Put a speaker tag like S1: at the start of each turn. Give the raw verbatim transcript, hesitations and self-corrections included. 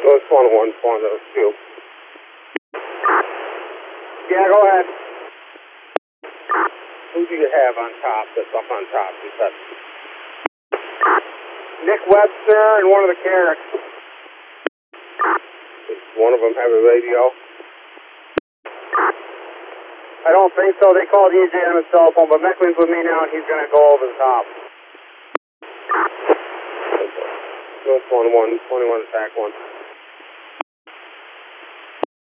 S1: North one one, spawn those two.
S2: Yeah, go ahead.
S1: Who do you have on top that's up on top? You said
S2: Nick Webster and one of the Carracks.
S1: does one of them have a radio?
S2: I don't think so. They called E J on his cell phone, but Mecklin's with me now and he's going to go over the top.
S1: North one one, twenty-one attack one.